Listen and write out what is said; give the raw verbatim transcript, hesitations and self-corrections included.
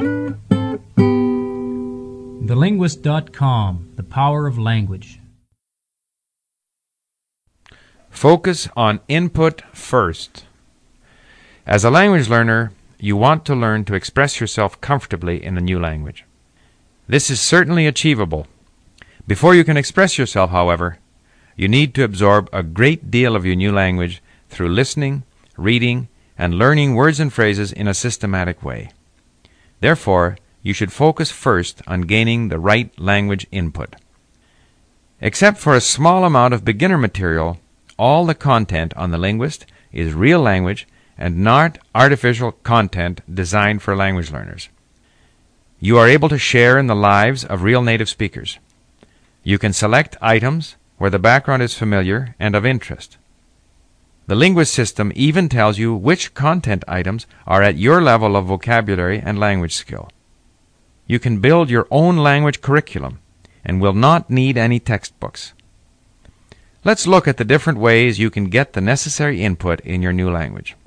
the linguist dot com, the power of language. Focus on input first. As a language learner, you want to learn to express yourself comfortably in a new language. This is certainly achievable. Before you can express yourself, however, you need to absorb a great deal of your new language through listening, reading, and learning words and phrases in a systematic way. Therefore, you should focus first on gaining the right language input. Except for a small amount of beginner material, all the content on The Linguist is real language and not artificial content designed for language learners. You are able to share in the lives of real native speakers. You can select items where the background is familiar and of interest. The Linguist system even tells you which content items are at your level of vocabulary and language skill. You can build your own language curriculum and will not need any textbooks. Let's look at the different ways you can get the necessary input in your new language.